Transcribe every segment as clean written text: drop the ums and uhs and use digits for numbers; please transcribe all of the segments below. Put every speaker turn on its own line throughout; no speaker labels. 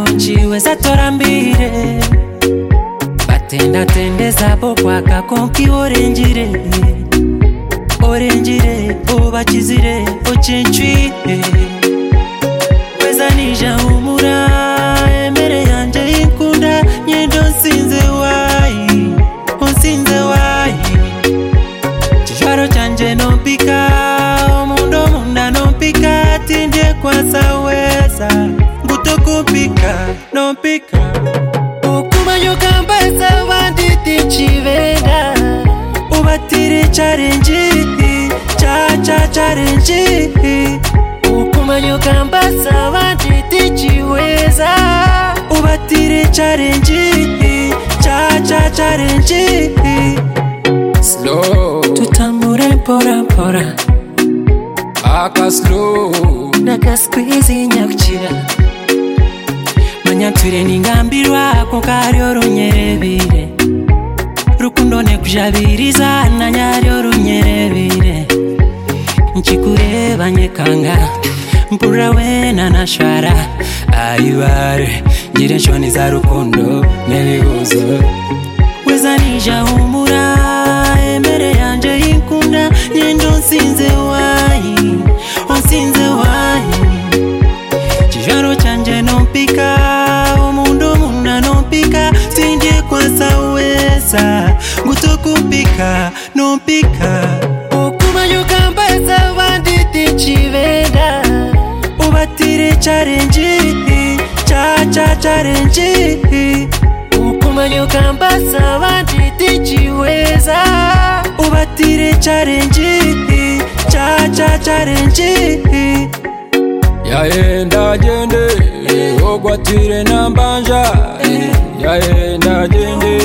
nchiweza torambire batenda tendeza bo kwaka konki orengire obakizire ochenchwi weza nija humura emere yanje inkunda nyendo nsinze wayi chijwaro chanje nompika omundo munda nompika tindye kwasa weza ngutokumpika nompika okumanyo kambasa banditi chivenda ubatire challenge challenge ukumanyo kambasa banditi chiweza ubatire challenge challenge
slow
tutambure pora
aka slow
nakaskwizi nyakchira manyatwire ningambirwa kokari orunyerebire rukundo nekujabiriza nanyari orunyerebire nchikureba nyekanga mpura wena nashwara ayibare ngire nshoni za rukundo nebibuzo weza nija humura emere yanje inkunda nyendo nsinze wayi chijwaro chanje nompika omundo munda nompika tindye kwasa weza ngutokumpika nompika okumanyo kambasa banditi chivenda ubatire challenge challenge ukumanyo kambasa banditi chiweza ubatire challenge challenge
yaenda jende ogwatire nambanja yaenda jende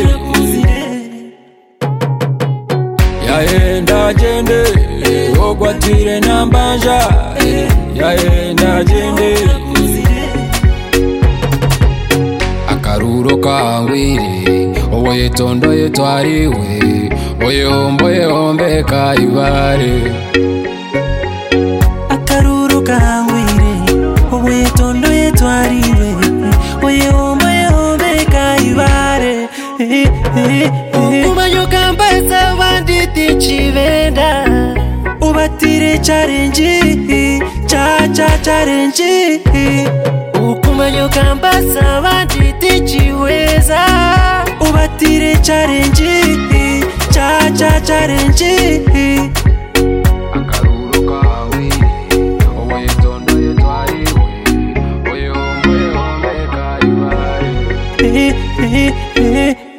ogwatire nambanja yaenda jende akaruro kangwire oboyetondo yetwariwe oyombe kaibare
akaruro kangwire oboyetondo yetwariwe oyombe kaibare okumanyo kambasa banditi chivenda ubatire challenge challenge ukumanyo kambasa banditi chiweza ubatire challenge challenge
akaruro kangwire oboyetondo yetwariwe oyombe kaibare